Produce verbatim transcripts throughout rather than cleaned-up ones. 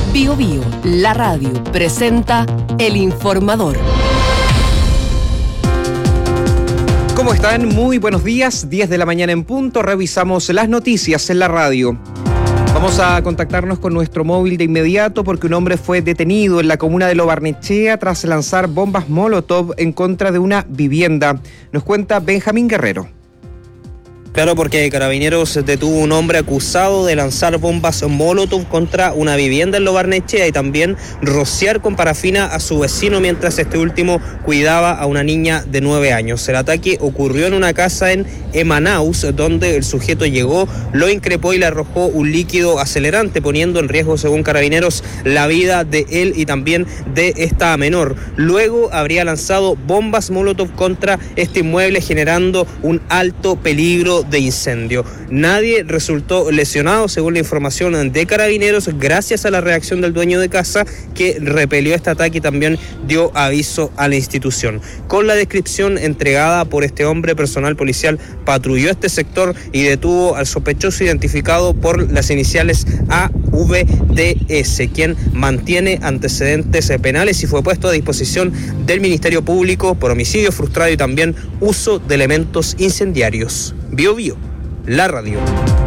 Bio Bio, la radio, presenta El Informador. ¿Cómo están? Muy buenos días, diez de la mañana en punto, revisamos las noticias en la radio. Vamos a contactarnos con nuestro móvil de inmediato porque un hombre fue detenido en la comuna de Lo Barnechea tras lanzar bombas Molotov en contra de una vivienda. Nos cuenta Benjamín Guerrero. Claro, porque Carabineros detuvo a un hombre acusado de lanzar bombas Molotov contra una vivienda en Lo Barnechea y también rociar con parafina a su vecino mientras este último cuidaba a una niña de nueve años. El ataque ocurrió en una casa en Emanaus, donde el sujeto llegó, lo increpó y le arrojó un líquido acelerante, poniendo en riesgo, según Carabineros, la vida de él y también de esta menor. Luego habría lanzado bombas Molotov contra este inmueble, generando un alto peligro de incendio. Nadie resultó lesionado, según la información de Carabineros, gracias a la reacción del dueño de casa, que repelió este ataque y también dio aviso a la institución. Con la descripción entregada por este hombre, personal policial patrulló este sector y detuvo al sospechoso identificado por las iniciales A V D S, quien mantiene antecedentes penales y fue puesto a disposición del Ministerio Público por homicidio frustrado y también uso de elementos incendiarios. Bio Bio, la radio.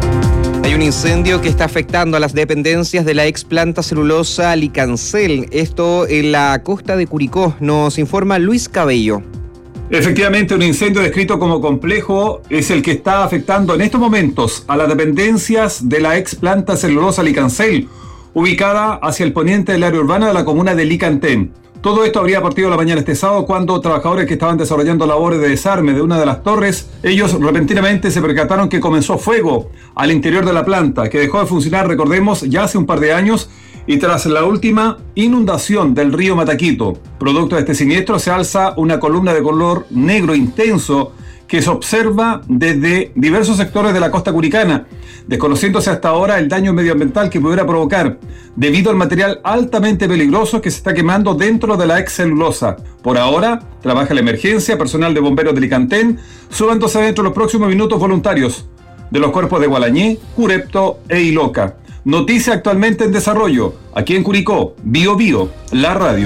Hay un incendio que está afectando a las dependencias de la ex planta celulosa Licancel, esto en la costa de Curicó, nos informa Luis Cabello. Efectivamente, un incendio descrito como complejo es el que está afectando en estos momentos a las dependencias de la ex planta celulosa Licancel, ubicada hacia el poniente del área urbana de la comuna de Licantén. Todo esto habría partido la mañana este sábado cuando trabajadores que estaban desarrollando labores de desarme de una de las torres, ellos repentinamente se percataron que comenzó fuego al interior de la planta, que dejó de funcionar, recordemos, ya hace un par de años, y tras la última inundación del río Mataquito. Producto de este siniestro se alza una columna de color negro intenso que se observa desde diversos sectores de la costa curicana, desconociéndose hasta ahora el daño medioambiental que pudiera provocar, debido al material altamente peligroso que se está quemando dentro de la ex celulosa. Por ahora, trabaja la emergencia, personal de bomberos de Licantén, sumándose dentro de los próximos minutos voluntarios de los cuerpos de Gualañé, Curepto e Iloca. Noticia actualmente en desarrollo, aquí en Curicó, Bio Bio, la radio.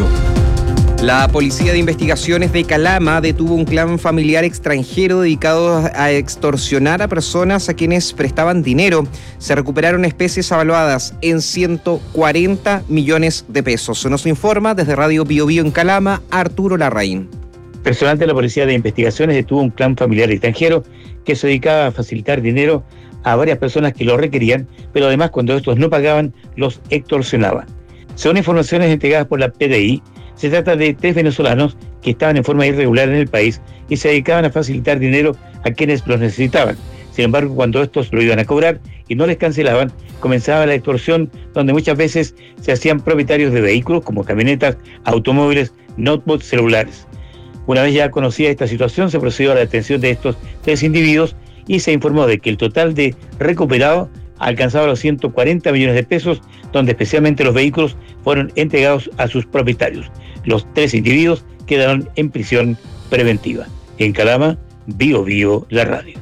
La Policía de Investigaciones de Calama detuvo un clan familiar extranjero dedicado a extorsionar a personas a quienes prestaban dinero. Se recuperaron especies avaluadas en ciento cuarenta millones de pesos. Nos informa desde Radio Bio Bio en Calama, Arturo Larraín. Personal de la Policía de Investigaciones detuvo un clan familiar extranjero que se dedicaba a facilitar dinero a varias personas que lo requerían, pero además cuando estos no pagaban, los extorsionaban. Según informaciones entregadas por la P D I, se trata de tres venezolanos que estaban en forma irregular en el país y se dedicaban a facilitar dinero a quienes los necesitaban. Sin embargo, cuando estos lo iban a cobrar y no les cancelaban, comenzaba la extorsión, donde muchas veces se hacían propietarios de vehículos como camionetas, automóviles, notebooks, celulares. Una vez ya conocida esta situación, se procedió a la detención de estos tres individuos y se informó de que el total de recuperado alcanzaba los ciento cuarenta millones de pesos, donde especialmente los vehículos fueron entregados a sus propietarios. Los tres individuos quedaron en prisión preventiva. En Calama, Bio Bio, la radio.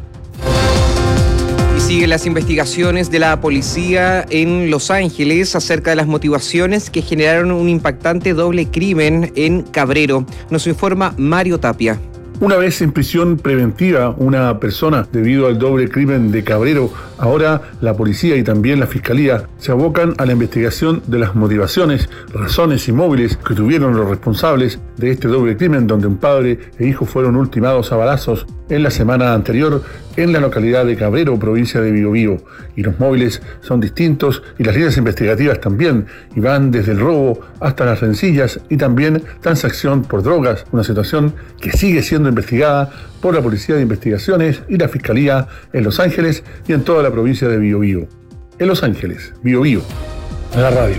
Y siguen las investigaciones de la policía en Los Ángeles acerca de las motivaciones que generaron un impactante doble crimen en Cabrero. Nos informa Mario Tapia. Una vez en prisión preventiva una persona debido al doble crimen de Cabrero, ahora la policía y también la fiscalía se abocan a la investigación de las motivaciones, razones y móviles que tuvieron los responsables de este doble crimen, donde un padre e hijo fueron ultimados a balazos en la semana anterior en la localidad de Cabrero, provincia de Biobío. Y los móviles son distintos y las líneas investigativas también, y van desde el robo hasta las rencillas y también transacción por drogas, una situación que sigue siendo investigada por la Policía de Investigaciones y la Fiscalía en Los Ángeles y en toda la provincia de Biobío. En Los Ángeles, Bio Bio, la radio.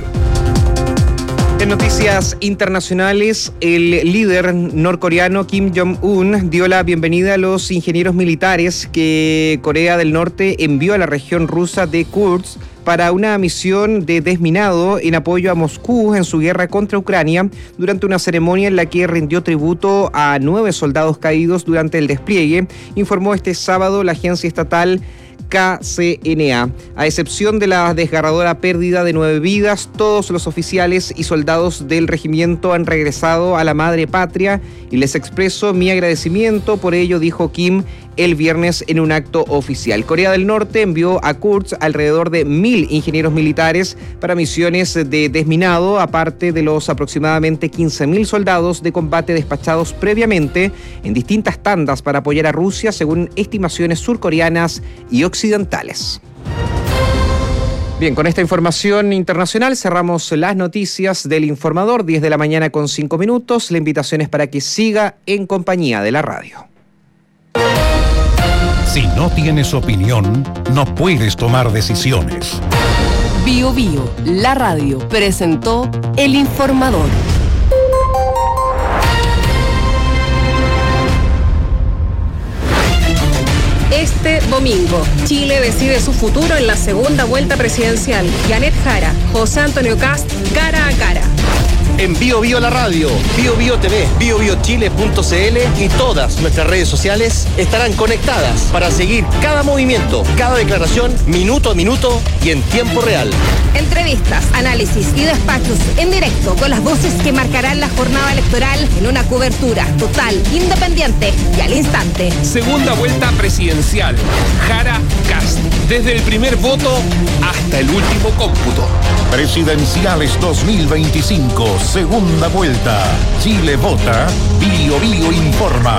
En noticias internacionales, el líder norcoreano Kim Jong-un dio la bienvenida a los ingenieros militares que Corea del Norte envió a la región rusa de Kursk para una misión de desminado en apoyo a Moscú en su guerra contra Ucrania, durante una ceremonia en la que rindió tributo a nueve soldados caídos durante el despliegue, informó este sábado la agencia estatal K C N A. A excepción de la desgarradora pérdida de nueve vidas, todos los oficiales y soldados del regimiento han regresado a la madre patria y les expreso mi agradecimiento por ello, dijo Kim el viernes en un acto oficial. Corea del Norte envió a Kursk alrededor de mil ingenieros militares para misiones de desminado, aparte de los aproximadamente quince mil soldados de combate despachados previamente en distintas tandas para apoyar a Rusia, según estimaciones surcoreanas y occidentales. Bien, con esta información internacional cerramos las noticias del Informador, diez de la mañana con cinco minutos. La invitación es para que siga en compañía de la radio. Si no tienes opinión, no puedes tomar decisiones. Bio Bio, la radio, presentó El Informador. Este domingo, Chile decide su futuro en la segunda vuelta presidencial. Janet Jara, José Antonio Kast, cara a cara. En Bio Bio la radio, Bio Bio T V, bio bio chile punto c l y todas nuestras redes sociales estarán conectadas para seguir cada movimiento, cada declaración, minuto a minuto y en tiempo real. Entrevistas, análisis y despachos en directo con las voces que marcarán la jornada electoral en una cobertura total, independiente y al instante. Segunda vuelta presidencial. Jara Kast. Desde el primer voto hasta el último cómputo. Presidenciales dos mil veinticinco, segunda vuelta. Chile vota, Bio Bio informa.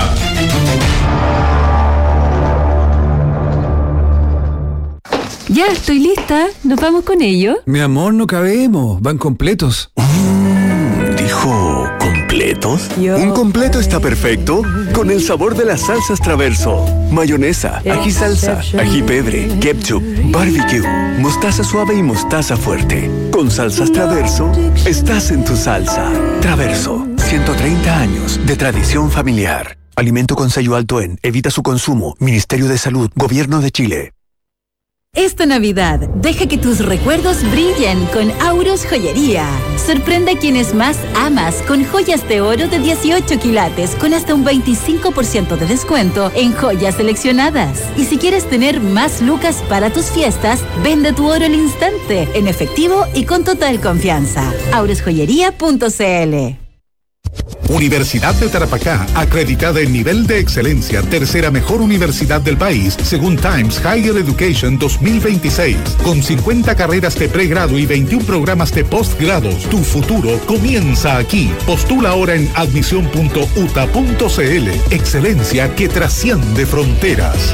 Ya, estoy lista. ¿Nos vamos con ello? Mi amor, no cabemos. Van completos. Mm, ¿Dijo completos? Yo Un completo está perfecto con el sabor de las salsas Traverso. Mayonesa, ají salsa, ají pebre, ketchup, barbecue, mostaza suave y mostaza fuerte. Con salsas Traverso, estás en tu salsa. Traverso, ciento treinta años de tradición familiar. Alimento con sello alto en Evita su consumo. Ministerio de Salud, Gobierno de Chile. Esta Navidad, deja que tus recuerdos brillen con Auros Joyería. Sorprende a quienes más amas con joyas de oro de dieciocho quilates con hasta un veinticinco por ciento de descuento en joyas seleccionadas. Y si quieres tener más lucas para tus fiestas, vende tu oro al instante, en efectivo y con total confianza. auros joyería punto c l. Universidad de Tarapacá, acreditada en nivel de excelencia, tercera mejor universidad del país, según Times Higher Education dos mil veintiséis. Con cincuenta carreras de pregrado y veintiún programas de postgrados, tu futuro comienza aquí. Postula ahora en admisión punto u t a punto c l. Excelencia que trasciende fronteras.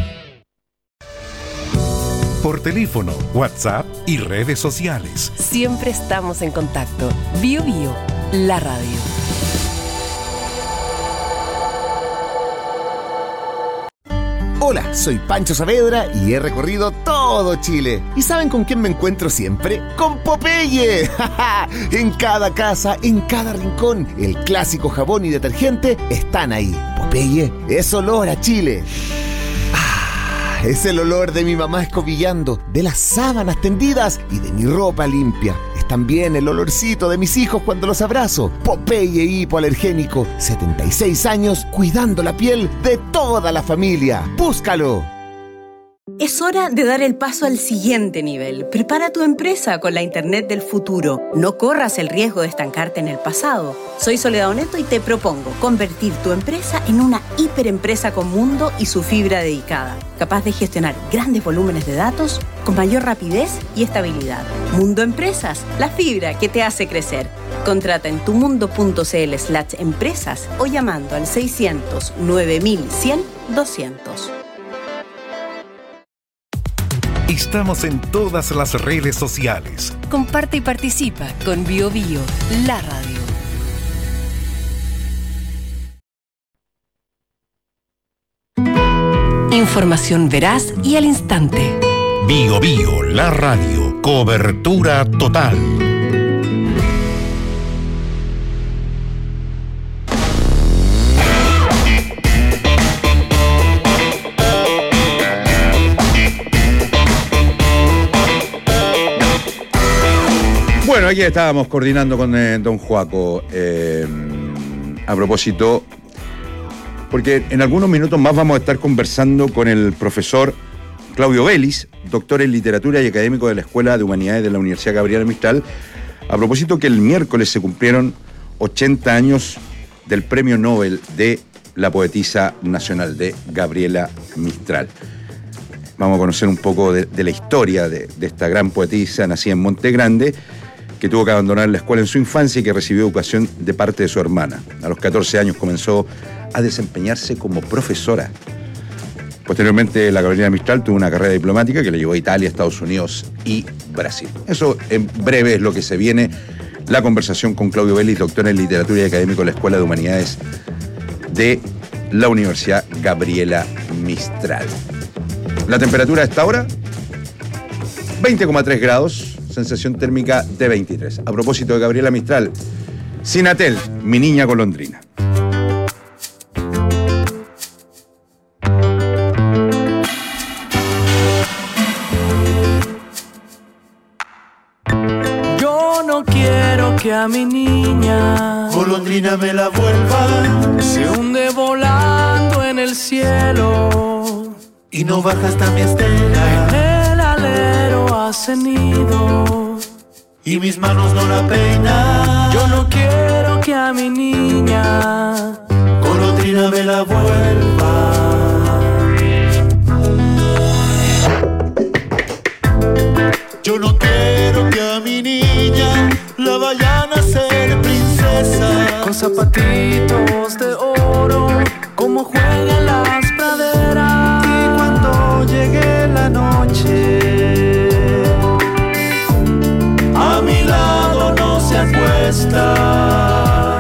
Por teléfono, WhatsApp y redes sociales. Siempre estamos en contacto. Bio Bio, la radio. Hola, soy Pancho Saavedra y he recorrido todo Chile. ¿Y saben con quién me encuentro siempre? ¡Con Popeye! En cada casa, en cada rincón, el clásico jabón y detergente están ahí. Popeye es olor a Chile. Ah, es el olor de mi mamá escobillando, de las sábanas tendidas y de mi ropa limpia. También el olorcito de mis hijos cuando los abrazo. Popeye hipoalergénico, setenta y seis años cuidando la piel de toda la familia. ¡Búscalo! Es hora de dar el paso al siguiente nivel. Prepara tu empresa con la Internet del futuro. No corras el riesgo de estancarte en el pasado. Soy Soledad Oneto y te propongo convertir tu empresa en una hiperempresa con mundo y su fibra dedicada, capaz de gestionar grandes volúmenes de datos con mayor rapidez y estabilidad. Mundo Empresas, la fibra que te hace crecer. Contrata en tumundo.cl slash empresas o llamando al seiscientos nueve mil cien doscientos. Estamos en todas las redes sociales. Comparte y participa con Bio Bio, la radio. Información veraz y al instante. Bio Bio, la radio. Cobertura total. Bueno, aquí estábamos coordinando con eh, don Joaco eh, a propósito, porque en algunos minutos más vamos a estar conversando con el profesor Claudio Vélez, doctor en literatura y académico de la Escuela de Humanidades de la Universidad Gabriela Mistral, a propósito que el miércoles se cumplieron ochenta años del Premio Nobel de la poetisa nacional de Gabriela Mistral. Vamos a conocer un poco de, de la historia de, de esta gran poetisa nacida en Monte Grande, que tuvo que abandonar la escuela en su infancia y que recibió educación de parte de su hermana. A los catorce años comenzó a desempeñarse como profesora. Posteriormente, la Gabriela Mistral tuvo una carrera diplomática que le llevó a Italia, Estados Unidos y Brasil. Eso en breve es lo que se viene. La conversación con Claudio Vélez, doctor en literatura y académico de la Escuela de Humanidades de la Universidad Gabriela Mistral. La temperatura a esta hora, veinte coma tres grados, sensación térmica de veintitrés. A propósito de Gabriela Mistral, Sinatel, mi niña golondrina. Yo no quiero que a mi niña golondrina me la vuelva, se hunde volando en el cielo y no baja hasta mi estela. En el alero hace nido y mis manos no la peinan. Yo no quiero que a mi niña golondrina me la vuelva. Yo no quiero que a mi niña la vayan a hacer princesa, con zapatitos de oro, como juegan las praderas. Y cuando llegue la noche, a mi lado no se acuesta.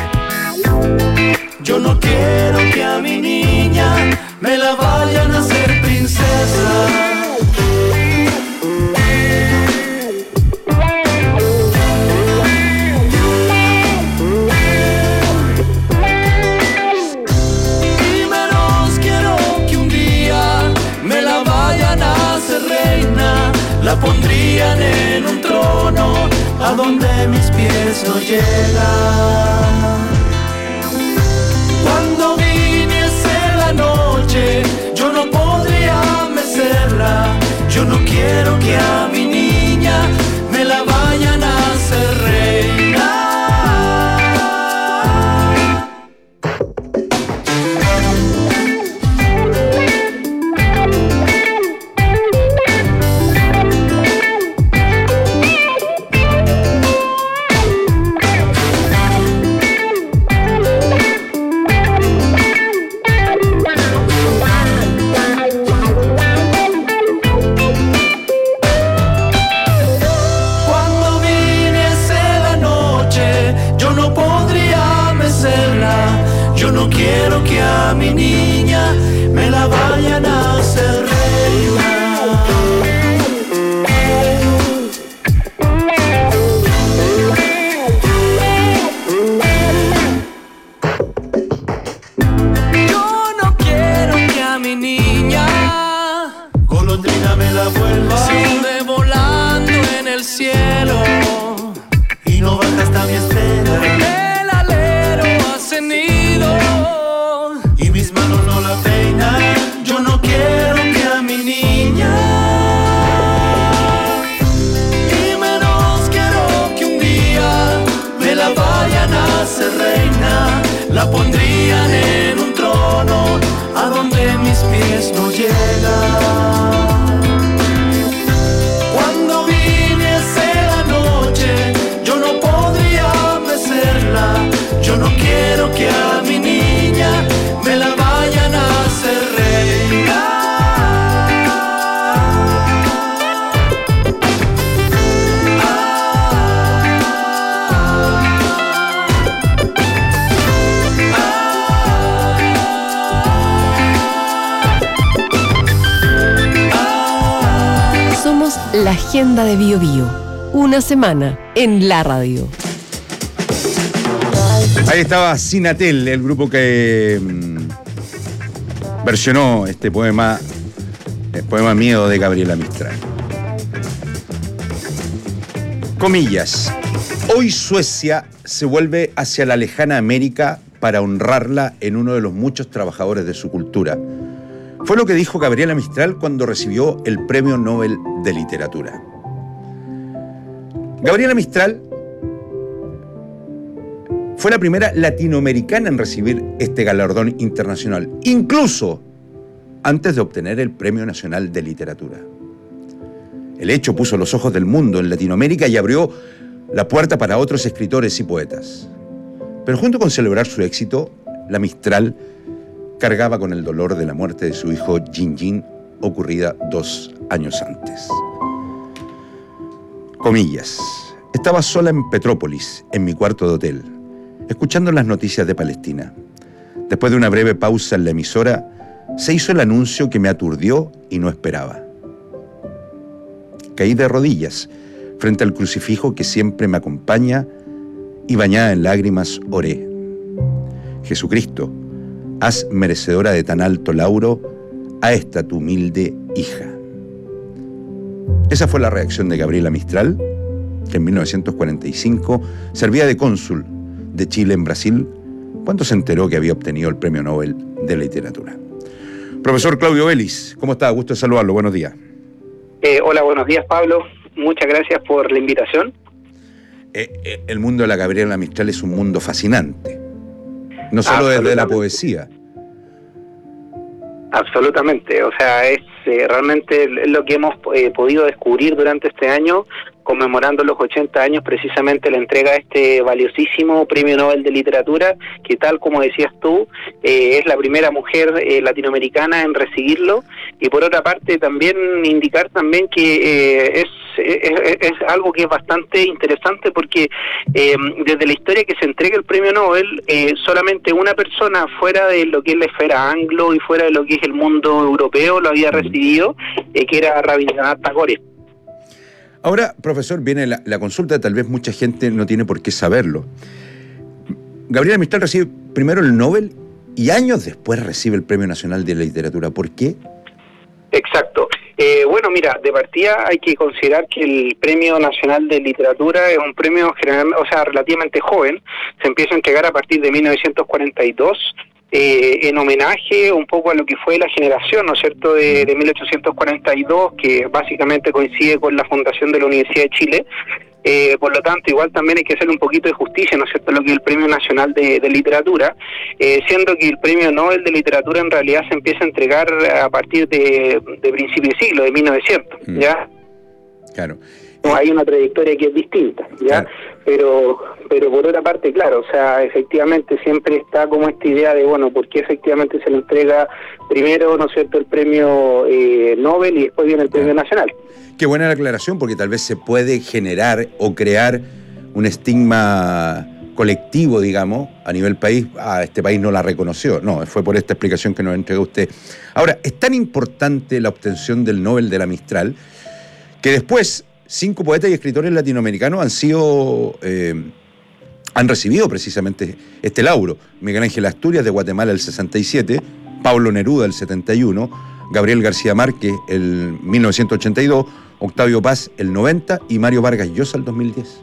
Yo no quiero que a mi niña me la vayan a hacer princesa. La pondrían en un trono a donde mis pies no llegan. Cuando viniese la noche, yo no podría mecerla. Yo no quiero que a mi niña me la vayan a hacer reina. Yo no quiero que a mi niña me la vayan a hacer reina. Yo no quiero que a mi niña golondrina me la vuelva, se hunde volando en el cielo y no baja hasta mi estela. Y mis manos no la peinan. Yo no quiero que a mi niña, y menos quiero que un día me la vayan a hacer reina. La pondrían en un trono a donde mis pies no llegan. Cuando viniese la noche, yo no podría mecerla. Yo no quiero que a mi niña me la vayan a hacer reina. Somos la agenda de Bio Bio. Una semana en la radio. Ahí estaba Sinatel, el grupo que mmm, versionó este poema, el poema Miedo de Gabriela Mistral. Comillas. Hoy Suecia se vuelve hacia la lejana América para honrarla en uno de los muchos trabajadores de su cultura. Fue lo que dijo Gabriela Mistral cuando recibió el Premio Nobel de Literatura. Gabriela Mistral fue la primera latinoamericana en recibir este galardón internacional, incluso antes de obtener el Premio Nacional de Literatura. El hecho puso los ojos del mundo en Latinoamérica y abrió la puerta para otros escritores y poetas. Pero junto con celebrar su éxito, la Mistral cargaba con el dolor de la muerte de su hijo Gin, ocurrida dos años antes. Comillas. Estaba sola en Petrópolis, en mi cuarto de hotel, escuchando las noticias de Palestina. Después de una breve pausa en la emisora, se hizo el anuncio que me aturdió y no esperaba. Caí de rodillas frente al crucifijo que siempre me acompaña y bañada en lágrimas oré. Jesucristo, haz merecedora de tan alto lauro a esta tu humilde hija. Esa fue la reacción de Gabriela Mistral, que en mil novecientos cuarenta y cinco servía de cónsul de Chile en Brasil cuando se enteró que había obtenido el Premio Nobel de Literatura. Profesor Claudio Vélez, ¿cómo está? Gusto de saludarlo. Buenos días. Eh, hola, buenos días, Pablo. Muchas gracias por la invitación. Eh, eh, el mundo de la Gabriela Mistral es un mundo fascinante, no solo desde la poesía. Absolutamente, o sea, es eh, realmente lo que hemos eh, podido descubrir durante este año, conmemorando los ochenta años, precisamente la entrega de este valiosísimo Premio Nobel de Literatura, que tal como decías tú, eh, es la primera mujer eh, latinoamericana en recibirlo, y por otra parte también indicar también que eh, es, es, es algo que es bastante interesante porque eh, desde la historia que se entrega el Premio Nobel, eh, solamente una persona fuera de lo que es la esfera anglo y fuera de lo que es el mundo europeo lo había recibido, eh, que era Rabindranath Tagore. Ahora, profesor, viene la, la consulta, tal vez mucha gente no tiene por qué saberlo. Gabriela Mistral recibe primero el Nobel y años después recibe el Premio Nacional de Literatura. ¿Por qué? Exacto. Eh, bueno, mira, de partida hay que considerar que el Premio Nacional de Literatura es un premio general, o sea, relativamente joven. Se empieza a entregar a partir de mil novecientos cuarenta y dos. Eh, en homenaje un poco a lo que fue la generación, ¿no es cierto?, de, de mil ochocientos cuarenta y dos, que básicamente coincide con la fundación de la Universidad de Chile. Eh, por lo tanto, igual también hay que hacer un poquito de justicia, ¿no es cierto?, lo que es el Premio Nacional de, de Literatura, eh, siendo que el Premio Nobel de Literatura en realidad se empieza a entregar a partir de, de principio de siglo, de mil novecientos, ¿ya? Claro. No, hay una trayectoria que es distinta, ¿ya? Claro. Pero pero por otra parte, claro, o sea, efectivamente siempre está como esta idea de, bueno, ¿por qué efectivamente se le entrega primero, ¿no es cierto?, el premio eh, Nobel y después viene el premio claro. nacional? Qué buena la aclaración, porque tal vez se puede generar o crear un estigma colectivo, digamos, a nivel país. Ah, este país no la reconoció. No, fue por esta explicación que nos entregó usted. Ahora, es tan importante la obtención del Nobel de la Mistral que después cinco poetas y escritores latinoamericanos han sido, eh, han recibido precisamente este lauro. Miguel Ángel Asturias de Guatemala el sesenta y siete, Pablo Neruda el setenta y uno, Gabriel García Márquez el mil novecientos ochenta y dos, Octavio Paz el noventa y Mario Vargas Llosa el dos mil diez.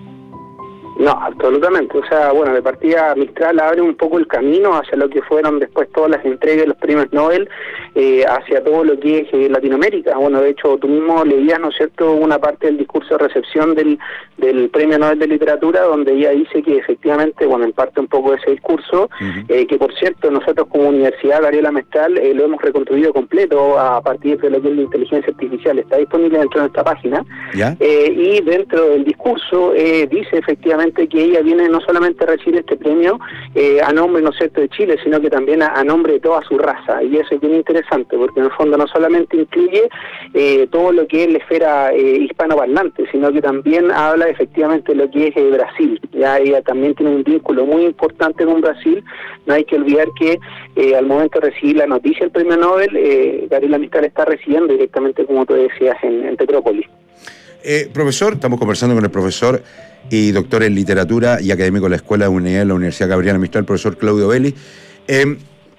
No, absolutamente. O sea, bueno, de partida Mistral abre un poco el camino hacia lo que fueron después todas las entregas de los premios Nobel, eh, hacia todo lo que es eh, Latinoamérica. Bueno, de hecho, tú mismo leías, ¿no es cierto?, una parte del discurso de recepción del, del Premio Nobel de Literatura, donde ella dice que efectivamente, bueno, en parte un poco de ese discurso, uh-huh. eh, que por cierto, nosotros como Universidad Gabriela Mistral eh, lo hemos reconstruido completo a partir de lo que es la inteligencia artificial. Está disponible dentro de nuestra página. ¿Ya? Eh, y dentro del discurso eh, dice efectivamente que ella viene no solamente a recibir este premio eh, a nombre, ¿no es cierto?, de Chile, sino que también a, a nombre de toda su raza, y eso es bien interesante, porque en el fondo no solamente incluye eh, todo lo que es la esfera eh, hispanoparlante, sino que también habla efectivamente de lo que es eh, Brasil. Ya ella también tiene un vínculo muy importante con Brasil. No hay que olvidar que eh, al momento de recibir la noticia del premio Nobel, eh, Gabriela Mistral está recibiendo directamente, como tú decías, en, en Petrópolis. Eh, profesor, estamos conversando con el profesor y doctor en literatura y académico de la Escuela de Humanidades de la Universidad Gabriela Mistral, el profesor Claudio Vélez. Eh,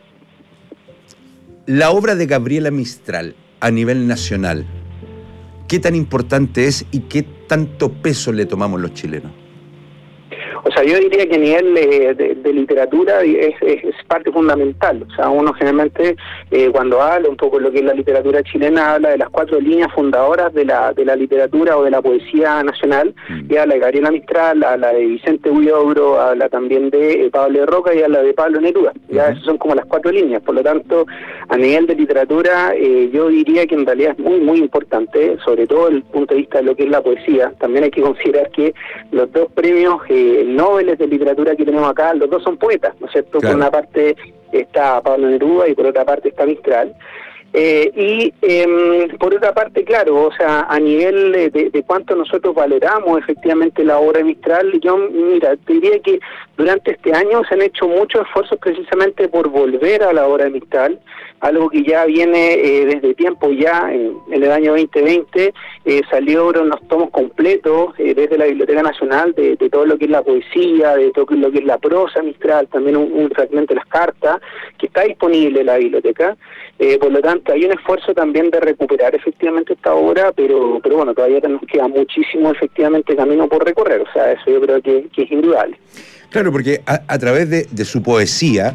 la obra de Gabriela Mistral a nivel nacional, ¿qué tan importante es y qué tanto peso le tomamos los chilenos? O sea, yo diría que a nivel eh, de, de literatura es, es, es parte fundamental. O sea, uno generalmente eh, cuando habla un poco de lo que es la literatura chilena, habla de las cuatro líneas fundadoras de la de la literatura o de la poesía nacional, y habla de Gabriela Mistral, habla de Vicente Huidobro, habla también de eh, Pablo de Roca y habla de Pablo Neruda. Ya uh-huh. Esas son como las cuatro líneas. Por lo tanto, a nivel de literatura, eh, yo diría que en realidad es muy, muy importante, sobre todo desde el punto de vista de lo que es la poesía. También hay que considerar que los dos premios eh, Nobel de literatura que tenemos acá, los dos son poetas, ¿no es cierto? Claro. Por una parte está Pablo Neruda y por otra parte está Mistral. Eh, y eh, por otra parte, claro, o sea, a nivel de, de cuánto nosotros valoramos efectivamente la obra de Mistral, yo, mira, te diría que durante este año se han hecho muchos esfuerzos precisamente por volver a la obra de Mistral, algo que ya viene eh, desde tiempo ya, en, en el año veinte veinte, eh, salieron los tomos completos eh, desde la Biblioteca Nacional de, de todo lo que es la poesía, de todo lo que es la prosa Mistral, también un, un fragmento de las cartas, que está disponible en la biblioteca. Eh, por lo tanto, hay un esfuerzo también de recuperar efectivamente esta obra, pero pero bueno, todavía nos queda muchísimo efectivamente camino por recorrer, o sea, eso yo creo que, que es indudable. Claro, porque a, a través de, de su poesía,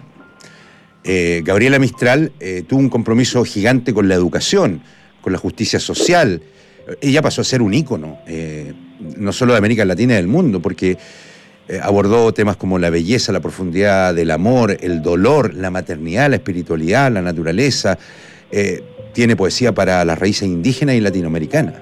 eh, Gabriela Mistral eh, tuvo un compromiso gigante con la educación, con la justicia social. Ella pasó a ser un ícono, eh, no solo de América Latina y del mundo, porque Eh, abordó temas como la belleza, la profundidad del amor, el dolor, la maternidad, la espiritualidad, la naturaleza. Eh, tiene poesía para las raíces indígenas y latinoamericanas.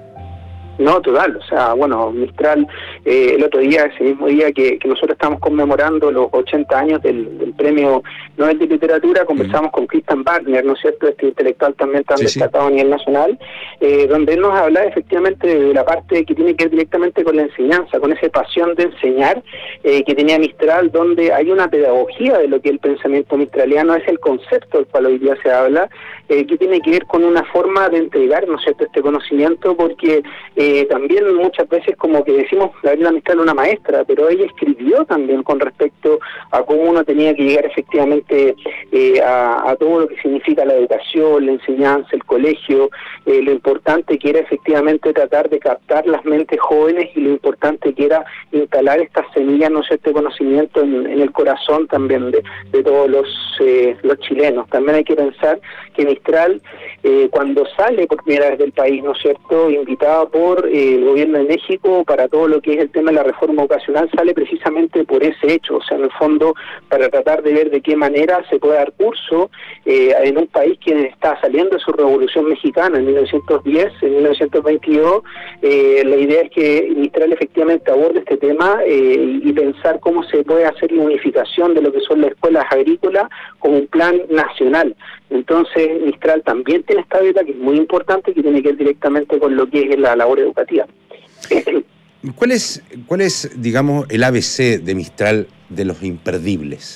No, total, o sea, bueno, Mistral, eh, el otro día, ese mismo día que, que nosotros estamos conmemorando los ochenta años del, del Premio Nobel de Literatura, conversamos mm. con Christian Wagner, ¿no es cierto?, este intelectual también tan sí, destacado sí. a nivel nacional, eh, donde él nos habla efectivamente de la parte que tiene que ver directamente con la enseñanza, con esa pasión de enseñar eh, que tenía Mistral, donde hay una pedagogía de lo que el pensamiento mistraliano es el concepto del cual hoy día se habla, eh, que tiene que ver con una forma de entregar, ¿no es cierto?, este conocimiento, porque Eh, también muchas veces como que decimos Gabriela Mistral una maestra, pero ella escribió también con respecto a cómo uno tenía que llegar efectivamente eh, a, a todo lo que significa la educación, la enseñanza, el colegio, eh, lo importante que era efectivamente tratar de captar las mentes jóvenes y lo importante que era instalar estas semillas, no sé, este conocimiento en, en el corazón también de, de todos los, eh, los chilenos. También hay que pensar que Mistral, eh, cuando sale por primera vez del país, ¿no es cierto?, invitado por eh, el gobierno de México para todo lo que es el tema de la reforma educacional, sale precisamente por ese hecho, o sea, en el fondo para tratar de ver de qué manera se puede dar curso eh, en un país que está saliendo de su revolución mexicana en mil novecientos diez, en mil novecientos veintidós, eh, la idea es que Mistral efectivamente aborde este tema eh, y pensar cómo se puede hacer la unificación de lo que son las escuelas agrícolas como un plan nacional. Entonces, Mistral también tiene esta beta que es muy importante, que tiene que ver directamente con lo que es la labor educativa. ¿Cuál es, cuál es, digamos, el A B C de Mistral de los imperdibles?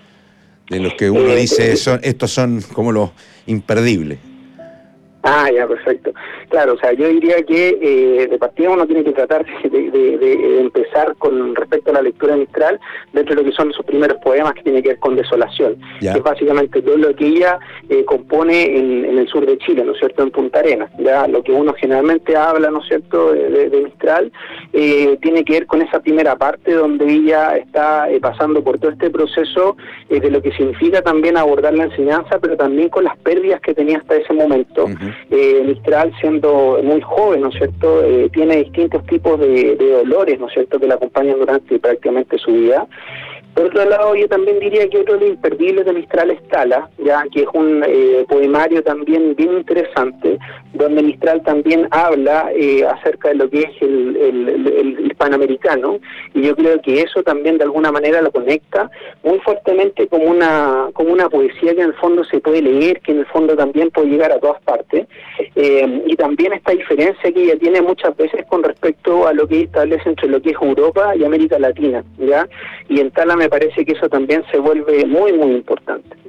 De los que uno dice, son, estos son como los imperdibles. Ah, ya, perfecto. Claro, o sea, yo diría que eh, de partida uno tiene que tratar de, de, de empezar con respecto a la lectura de Mistral dentro de lo que son sus primeros poemas, que tiene que ver con desolación, ya. que es básicamente todo lo que ella eh, compone en, en el sur de Chile, ¿no es cierto?, en Punta Arenas. Ya lo que uno generalmente habla, ¿no es cierto?, de, de, de Mistral, eh, tiene que ver con esa primera parte donde ella está eh, pasando por todo este proceso eh, de lo que significa también abordar la enseñanza, pero también con las pérdidas que tenía hasta ese momento. Uh-huh. Eh, Mistral, siendo muy joven, ¿no es cierto?, eh, tiene distintos tipos de, de dolores, ¿no es cierto?, que la acompañan durante prácticamente su vida. Por otro lado, yo también diría que otro de los imperdibles de Mistral es Tala, ya que es un eh, poemario también bien interesante, donde Mistral también habla eh, acerca de lo que es el, el, el, el hispanoamericano, y yo creo que eso también de alguna manera lo conecta muy fuertemente como una como una poesía que en el fondo se puede leer, que en el fondo también puede llegar a todas partes, eh, y también esta diferencia que ella tiene muchas veces con respecto a lo que establece entre lo que es Europa y América Latina, ya, y en Tala me parece que eso también se vuelve muy, muy importante.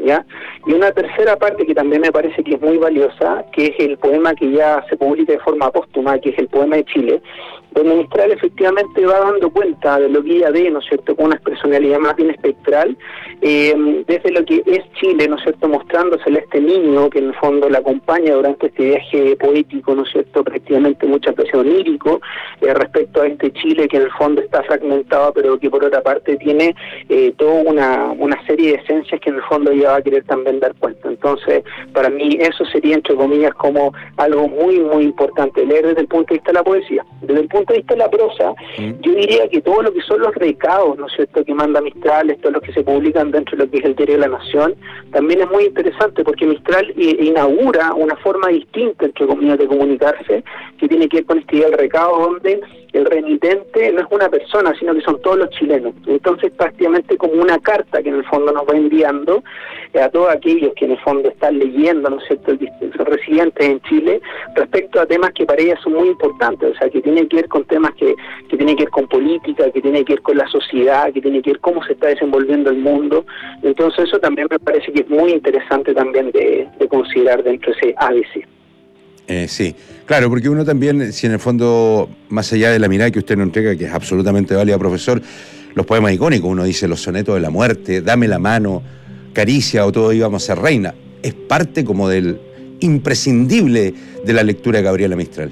¿ya? Y una tercera parte que también me parece que es muy valiosa, que es el poema que ya se publica de forma póstuma, que es el poema de Chile, donde Mistral efectivamente va dando cuenta de lo que ella ve, ¿no es cierto?, con una personalidad más bien espectral, eh, desde lo que es Chile, ¿no es cierto?, mostrándosele a este niño que en el fondo la acompaña durante este viaje poético, ¿no es cierto?, prácticamente muchas veces onírico, eh, respecto a este Chile que en el fondo está fragmentado, pero que por otra parte tiene eh, toda una, una serie de esencias que en el fondo ella va a querer también dar cuenta. Entonces, para mí eso sería, entre comillas, como algo muy, muy importante, leer desde el punto de vista de la poesía. Desde el punto de vista de la prosa, mm. yo diría que todo lo que son los recados, ¿no es cierto?, que manda Mistral, estos los que se publican dentro de lo que es el Diario de la Nación, también es muy interesante porque Mistral eh, inaugura una forma distinta, entre comillas, de comunicarse, que tiene que ver con este idea del recado, donde el remitente no es una persona, sino que son todos los chilenos. Entonces, prácticamente como una carta que en el fondo nos va enviando eh, a todos aquellos que en el fondo están leyendo, ¿no es cierto?, son residentes en Chile, respecto a temas que para ella son muy importantes, o sea, que tienen que ver con temas que, que tienen que ver con política, que tienen que ver con la sociedad, que tienen que ver cómo se está desenvolviendo el mundo. Entonces, eso también me parece que es muy interesante también de, de considerar dentro de ese A B C. Eh, sí, claro, porque uno también, si en el fondo, más allá de la mirada que usted nos entrega, que es absolutamente válida, profesor, los poemas icónicos, uno dice los sonetos de la muerte, dame la mano, caricia o todo íbamos a ser reina, es parte como del imprescindible de la lectura de Gabriela Mistral.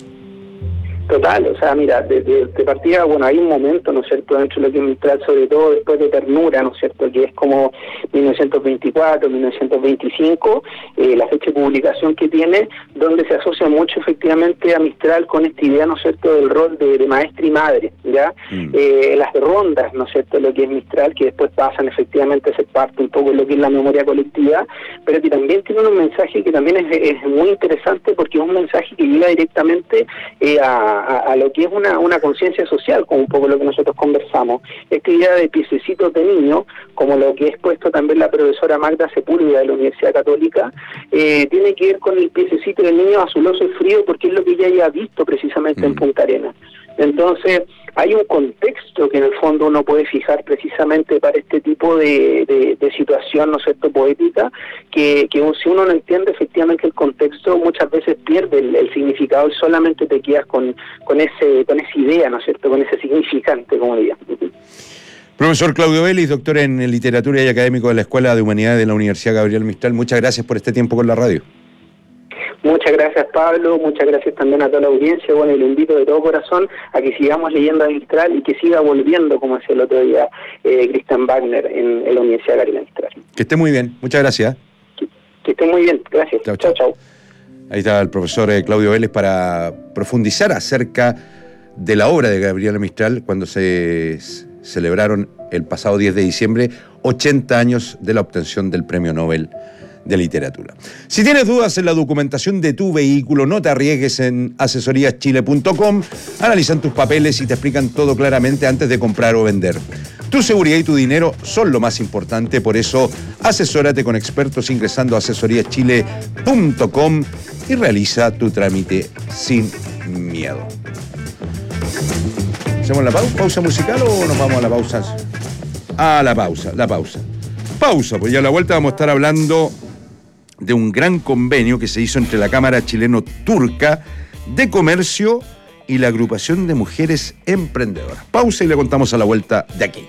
Total, o sea, mira, de, de, de partida, bueno, hay un momento, ¿no es cierto?, dentro de lo que es Mistral, sobre todo después de Ternura, ¿no es cierto?, que es como mil novecientos veinticuatro, mil novecientos veinticinco, eh, la fecha de publicación que tiene, donde se asocia mucho efectivamente a Mistral con esta idea, ¿no es cierto?, del rol de, de maestra y madre, ¿ya? Mm. Eh, las rondas, ¿no es cierto?, lo que es Mistral, que después pasan efectivamente a ser parte un poco de lo que es la memoria colectiva, pero que también tiene un mensaje que también es, es muy interesante porque es un mensaje que llega directamente eh, a A, a lo que es una, una conciencia social, como un poco lo que nosotros conversamos. Esta idea de piececitos de niño, como lo que ha expuesto también la profesora Magda Sepúlveda de la Universidad Católica, eh, tiene que ver con el piececito del niño azuloso y frío, porque es lo que ella ya ha visto precisamente mm. en Punta Arenas. Entonces, hay un contexto que en el fondo uno puede fijar precisamente para este tipo de, de, de situación, ¿no es cierto?, poética, que, que si uno no entiende efectivamente el contexto, muchas veces pierde el, el significado y solamente te quedas con, con ese con esa idea, ¿no es cierto?, con ese significante, como diría. Profesor Claudio Vélez, doctor en literatura y académico de la Escuela de Humanidades de la Universidad Gabriela Mistral, muchas gracias por este tiempo con la radio. Muchas gracias, Pablo, muchas gracias también a toda la audiencia. Bueno, y lo invito de todo corazón a que sigamos leyendo a Mistral y que siga volviendo, como decía el otro día eh, Christian Wagner en, en la Universidad Gabriela Mistral. Que esté muy bien, muchas gracias. Que, que esté muy bien, gracias. Chao, chao. chao. Ahí está el profesor eh, Claudio Vélez para profundizar acerca de la obra de Gabriela Mistral cuando se celebraron el pasado diez de diciembre ochenta años de la obtención del Premio Nobel de Literatura. Si tienes dudas en la documentación de tu vehículo, no te arriesgues en asesorías chile punto com. Analizan tus papeles y te explican todo claramente antes de comprar o vender. Tu seguridad y tu dinero son lo más importante, por eso asesórate con expertos ingresando a asesorías chile punto com y realiza tu trámite sin miedo. ¿Hacemos la pausa, pausa musical o nos vamos a la pausa? A la pausa, la pausa. Pausa, pues ya a la vuelta vamos a estar hablando de un gran convenio que se hizo entre la Cámara Chileno-Turca de Comercio y la Agrupación de Mujeres Emprendedoras. Pausa y le contamos a la vuelta de aquello.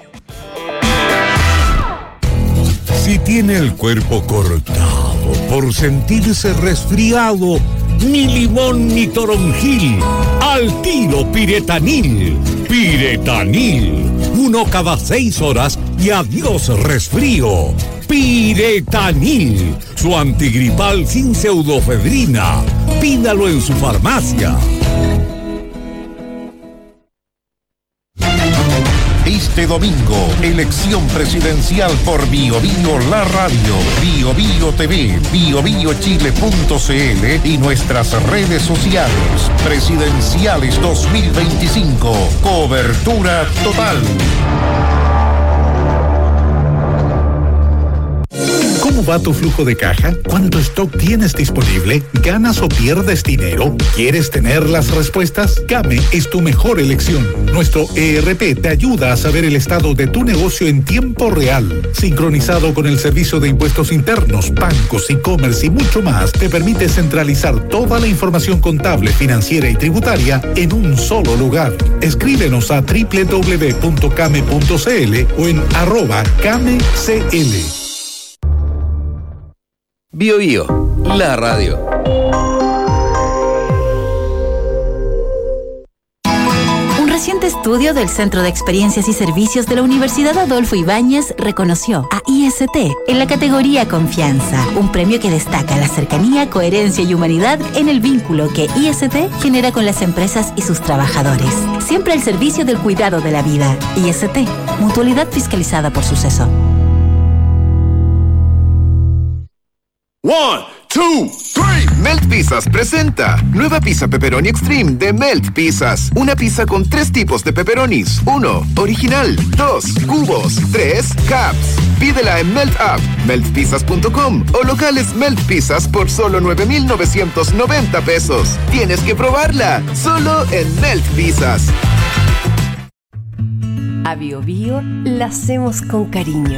Si tiene el cuerpo cortado por sentirse resfriado, ni limón ni toronjil, al tiro Piretanil. Piretanil, uno cada seis horas y adiós resfrío. Piretanil, su antigripal sin pseudofedrina. Pídalo en su farmacia. Este domingo, elección presidencial por Bio Bio La Radio, Bio Bio T V, bio bio chile punto c l y nuestras redes sociales. Presidenciales dos mil veinticinco. Cobertura total. ¿Cómo va tu flujo de caja? ¿Cuánto stock tienes disponible? ¿Ganas o pierdes dinero? ¿Quieres tener las respuestas? Kame es tu mejor elección. Nuestro E R P te ayuda a saber el estado de tu negocio en tiempo real. Sincronizado con el servicio de impuestos internos, bancos, e-commerce y mucho más, te permite centralizar toda la información contable, financiera y tributaria en un solo lugar. Escríbenos a doble u doble u doble u punto came punto c l o en arroba camecl. Bio Bio, la radio. Un reciente estudio del Centro de Experiencias y Servicios de la Universidad Adolfo Ibáñez reconoció a I S T en la categoría Confianza, un premio que destaca la cercanía, coherencia y humanidad en el vínculo que I S T genera con las empresas y sus trabajadores. Siempre al servicio del cuidado de la vida. I S T, mutualidad fiscalizada por Suceso. One, two, three. Melt Pizzas presenta nueva pizza pepperoni extreme de Melt Pizzas. Una pizza con tres tipos de pepperonis. Uno, original. Dos, cubos. Tres, cups. Pídela en Melt App, melt pizzas punto com o locales Melt Pizzas por solo nueve mil novecientos noventa pesos. Tienes que probarla, solo en Melt Pizzas. A Bio Bio la hacemos con cariño.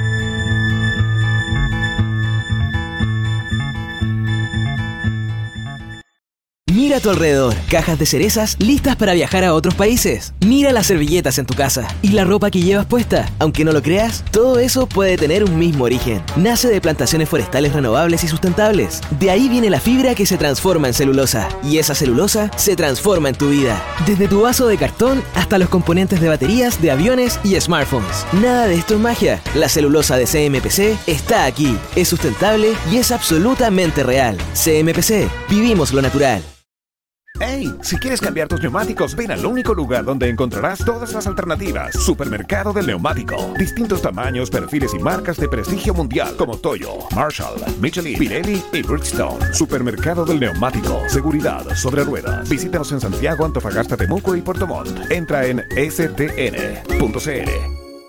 Mira a tu alrededor, cajas de cerezas listas para viajar a otros países. Mira las servilletas en tu casa y la ropa que llevas puesta. Aunque no lo creas, todo eso puede tener un mismo origen. Nace de plantaciones forestales renovables y sustentables. De ahí viene la fibra que se transforma en celulosa. Y esa celulosa se transforma en tu vida. Desde tu vaso de cartón hasta los componentes de baterías, de aviones y smartphones. Nada de esto es magia. La celulosa de C M P C está aquí. Es sustentable y es absolutamente real. C M P C. Vivimos lo natural. ¡Hey! Si quieres cambiar tus neumáticos, ven al único lugar donde encontrarás todas las alternativas. Supermercado del Neumático. Distintos tamaños, perfiles y marcas de prestigio mundial como Toyo, Marshall, Michelin, Pirelli y Bridgestone. Supermercado del Neumático. Seguridad sobre ruedas. Visítanos en Santiago, Antofagasta, Temuco y Puerto Montt. Entra en ese te ene punto ce ele.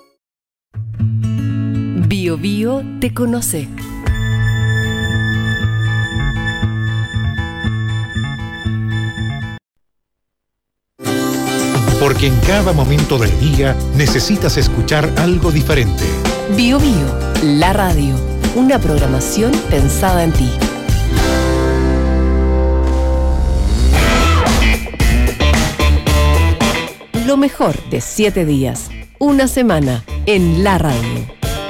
Bio Bio te conoce. Porque en cada momento del día necesitas escuchar algo diferente. Bio Bio, la radio. Una programación pensada en ti. Lo mejor de siete días. Una semana en la radio.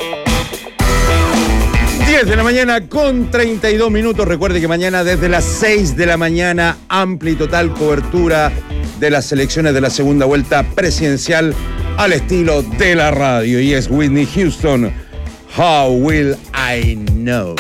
diez de la mañana con treinta y dos minutos. Recuerde que mañana desde las seis de la mañana, amplia y total cobertura de las elecciones de la segunda vuelta presidencial al estilo de la radio. Y es Whitney Houston, How Will I Know?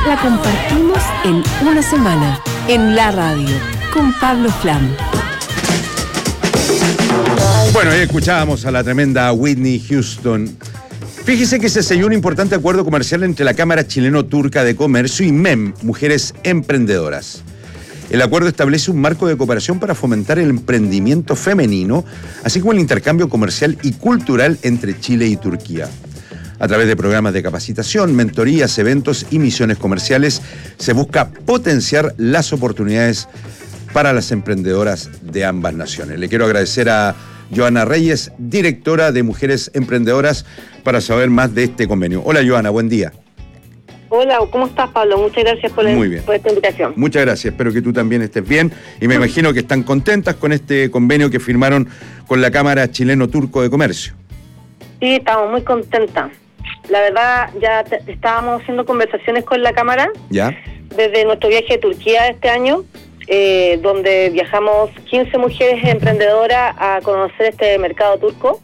la compartimos en una semana, en la radio, con Pablo Flam. Bueno, ahí escuchábamos a la tremenda Whitney Houston. Fíjese que se selló un importante acuerdo comercial entre la Cámara Chileno-Turca de Comercio y M E M, Mujeres Emprendedoras. El acuerdo establece un marco de cooperación para fomentar el emprendimiento femenino, así como el intercambio comercial y cultural entre Chile y Turquía. A través de programas de capacitación, mentorías, eventos y misiones comerciales, se busca potenciar las oportunidades para las emprendedoras de ambas naciones. Le quiero agradecer a Joana Reyes, directora de Mujeres Emprendedoras, para saber más de este convenio. Hola, Joana, buen día. Hola, ¿cómo estás, Pablo? Muchas gracias por, Muy el, bien. por esta invitación. Muchas gracias, espero que tú también estés bien y me imagino que están contentas con este convenio que firmaron con la Cámara Chileno-Turco de Comercio. Sí, estamos muy contentas. La verdad, ya te, estábamos haciendo conversaciones con la Cámara ¿Ya? desde nuestro viaje a Turquía este año, eh, donde viajamos quince mujeres emprendedoras a conocer este mercado turco.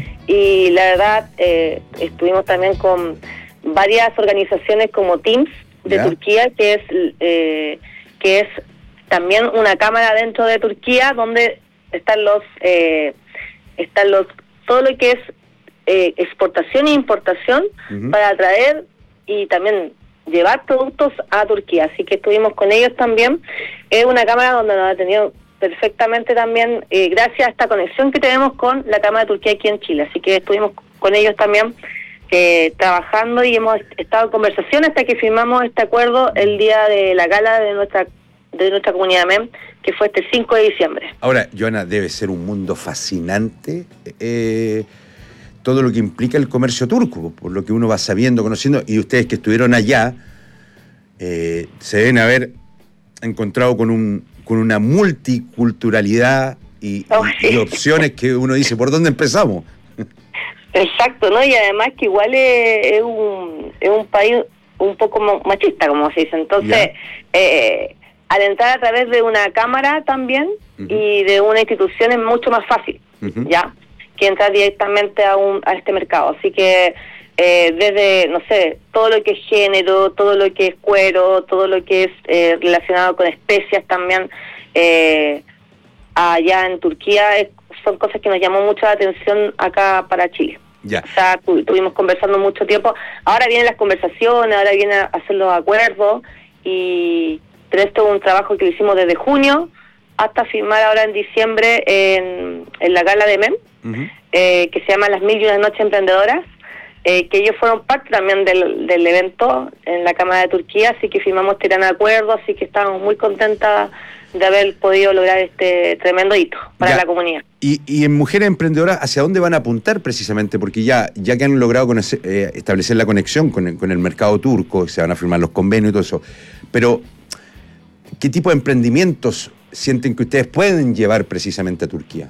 Y la verdad, eh, estuvimos también con varias organizaciones como Teams de ¿Ya? Turquía, que es eh, que es también una cámara dentro de Turquía donde están los eh, están los todo lo que es eh, exportación e importación uh-huh. para atraer y también llevar productos a Turquía. Así que estuvimos con ellos también. Es una cámara donde nos ha tenido perfectamente también, eh, gracias a esta conexión que tenemos con la Cámara de Turquía aquí en Chile. Así que estuvimos con ellos también eh, trabajando y hemos estado en conversación hasta que firmamos este acuerdo el día de la gala de nuestra de nuestra comunidad M E M, que fue este cinco de diciembre. Ahora, Joana, debe ser un mundo fascinante eh, todo lo que implica el comercio turco, por lo que uno va sabiendo, conociendo, y ustedes que estuvieron allá eh, se deben haber encontrado con un con una multiculturalidad y, oh, sí. y opciones que uno dice, ¿por dónde empezamos? Exacto, ¿no? Y además que igual es, es, un, es un país un poco machista, como se dice. Entonces, eh, al entrar a través de una cámara también uh-huh. y de una institución es mucho más fácil, uh-huh. ¿ya? Que entrar directamente a, un, a este mercado. Así que eh, desde, no sé, todo lo que es género, todo lo que es cuero, todo lo que es eh, relacionado con especias también, eh, allá en Turquía, es, son cosas que nos llamó mucho la atención acá para Chile. Ya. O sea, tu, estuvimos conversando mucho tiempo. Ahora vienen las conversaciones, ahora vienen a hacer los acuerdos, y pero esto es un trabajo que hicimos desde junio hasta firmar ahora en diciembre en, en la gala de M E M, uh-huh. eh, que se llama Las Mil y Una Noches Emprendedoras. Eh, que ellos fueron parte también del, del evento en la Cámara de Turquía, así que firmamos este gran acuerdo, así que estamos muy contentas de haber podido lograr este tremendo hito para ya. la comunidad. Y, y en Mujeres Emprendedoras, ¿hacia dónde van a apuntar precisamente? Porque ya ya que han logrado conocer, eh, establecer la conexión con el, con el mercado turco, se van a firmar los convenios y todo eso, pero ¿qué tipo de emprendimientos sienten que ustedes pueden llevar precisamente a Turquía?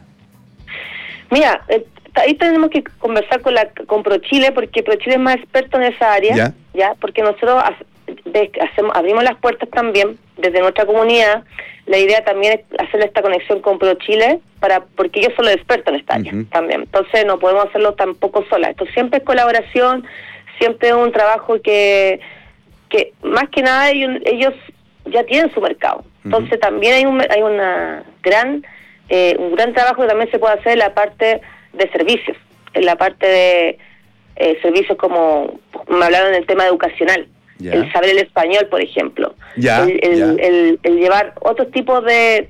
Mira, eh, ahí tenemos que conversar con la con ProChile, porque ProChile es más experto en esa área, ya, ya porque nosotros de, hacemos, abrimos las puertas también desde nuestra comunidad. La idea también es hacer esta conexión con ProChile, para porque ellos son los expertos en esta área uh-huh. también. Entonces no podemos hacerlo tampoco sola. Esto siempre es colaboración, siempre es un trabajo que que más que nada ellos, ellos ya tienen su mercado. Entonces uh-huh. también hay un hay una gran eh, un gran trabajo que también se puede hacer en la parte de servicios, en la parte de eh, servicios como me hablaron del tema educacional, yeah. el saber el español, por ejemplo, yeah, el, el, yeah. el, el llevar otros tipos de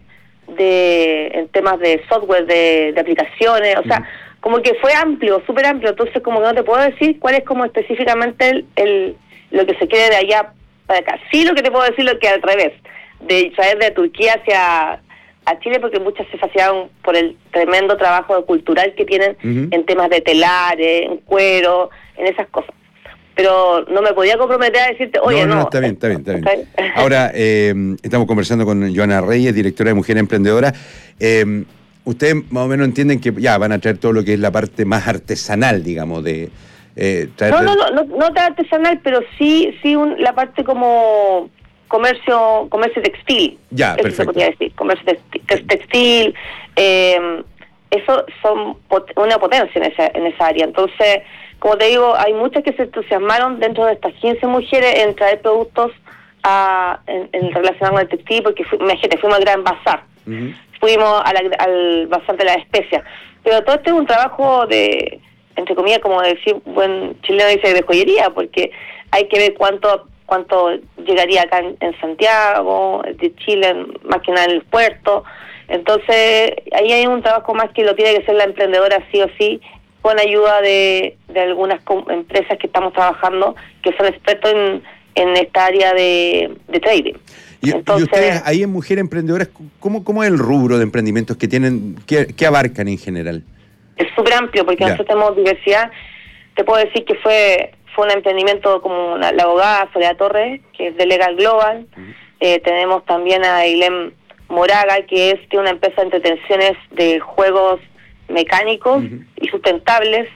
de en temas de software, de, de aplicaciones, o sea, mm. como que fue amplio, súper amplio. Entonces como que no te puedo decir cuál es como específicamente el, el lo que se quiere de allá para acá. Sí, lo que te puedo decir lo que al revés, de traer de Turquía hacia a Chile, porque muchas se fascinaron por el tremendo trabajo cultural que tienen uh-huh. en temas de telares, en cuero, en esas cosas. Pero no me podía comprometer a decirte, oye, no. No, no está bien, está bien, está bien. Ahora, eh, estamos conversando con Joana Reyes, directora de Mujer Emprendedora. Eh, ustedes más o menos entienden que ya van a traer todo lo que es la parte más artesanal, digamos, de... Eh, traer no, no, no, no, no tan artesanal, pero sí, sí un, la parte como... comercio comercio textil, ya, eso perfecto. se podría decir, comercio textil, textil eh, eso son pot- una potencia en esa, en esa área. Entonces, como te digo, hay muchas que se entusiasmaron dentro de estas quince mujeres en traer productos a, en, en relacionado con el textil, porque fu, imagínate, fuimos al Gran Bazar, uh-huh. fuimos a la, al Bazar de las Especias, pero todo esto es un trabajo de, entre comillas, como decir buen chileno dice, de joyería, porque hay que ver cuánto cuánto llegaría acá en, en Santiago, de Chile, más que nada en el puerto. Entonces, ahí hay un trabajo más que lo tiene que hacer la emprendedora sí o sí, con ayuda de, de algunas com- empresas que estamos trabajando, que son expertos en, en esta área de, de trading. Y, Entonces, y ustedes, ahí en Mujeres Emprendedoras, ¿cómo, cómo es el rubro de emprendimientos que tienen, que, que abarcan en general? Es súper amplio, porque ya. nosotros tenemos diversidad. Te puedo decir que fue fue un emprendimiento como la, la abogada Soledad Torres, que es de Legal Global. Uh-huh. Eh, tenemos también a Ailén Moraga, que es tiene una empresa de entretenciones de juegos mecánicos uh-huh. y sustentables,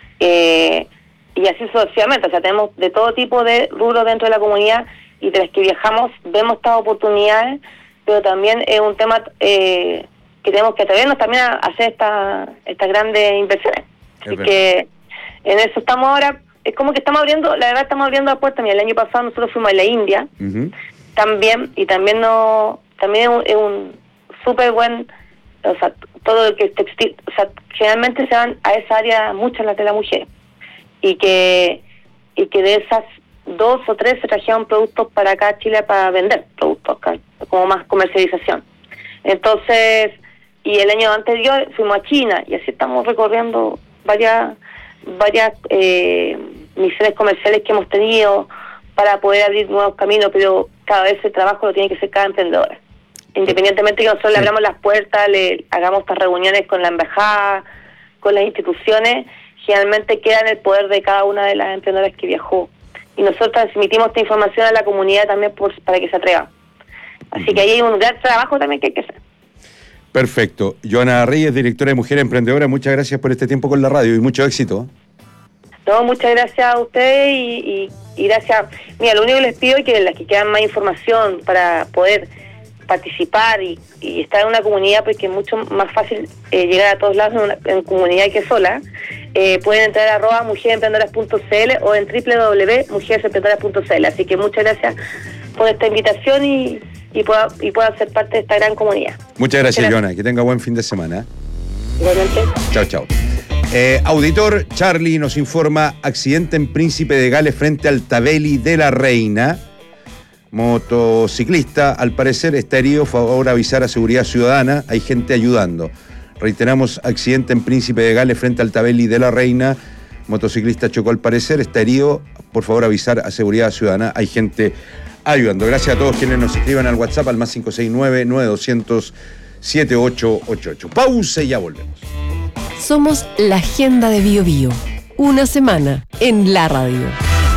eh, y así sucesivamente. O sea, tenemos de todo tipo de rubros dentro de la comunidad, y de las que viajamos vemos estas oportunidades, pero también es un tema eh, que tenemos que atrevernos también a hacer esta, estas grandes inversiones. Es así verdad. Que en eso estamos ahora. Es como que estamos abriendo, la verdad estamos abriendo la puerta. Mira, el año pasado nosotros fuimos a la India, uh-huh. también, y también no, también es un, es un súper buen, o sea, todo lo que es textil, o sea, generalmente se van a esa área muchas las de la mujer, y que, y que de esas dos o tres se trajeron productos para acá a Chile para vender productos acá, como más comercialización. Entonces, y el año anterior fuimos a China, y así estamos recorriendo varias varias eh, misiones comerciales que hemos tenido para poder abrir nuevos caminos, pero cada vez el trabajo lo tiene que hacer cada emprendedora. Independientemente que nosotros sí. le abramos las puertas, le hagamos estas reuniones con la embajada, con las instituciones, generalmente queda en el poder de cada una de las emprendedoras que viajó. Y nosotros transmitimos esta información a la comunidad también por, para que se atreva. Así uh-huh. que ahí hay un gran trabajo también que hay que hacer. Perfecto. Joana Reyes, directora de Mujer Emprendedora, muchas gracias por este tiempo con la radio y mucho éxito. No, muchas gracias a ustedes y, y, y gracias. Mira, lo único que les pido es que las que quieran más información para poder participar y, y estar en una comunidad, porque es mucho más fácil eh, llegar a todos lados en, una, en comunidad que sola, eh, pueden entrar a arroba mujeres emprendedoras punto c l o en doble u doble u doble u punto mujeres emprendedoras punto c l. Así que muchas gracias por esta invitación y y pueda, y pueda ser parte de esta gran comunidad. Muchas gracias, Joana. Que tenga buen fin de semana. Igualmente. Chao, chao. Eh, auditor Charlie nos informa: accidente en Príncipe de Gales frente al Tabeli de la Reina. Motociclista, al parecer, está herido. Favor avisar a Seguridad Ciudadana. Hay gente ayudando. Reiteramos: accidente en Príncipe de Gales frente al Tabeli de la Reina. Motociclista chocó, al parecer, está herido. Por favor avisar a Seguridad Ciudadana. Hay gente ayudando. Gracias a todos quienes nos escriban al WhatsApp al más cinco seis nueve, nueve dos cero cero, siete ocho ocho ocho. Pausa y ya volvemos. Somos la agenda de Bio Bio. Una semana en la radio.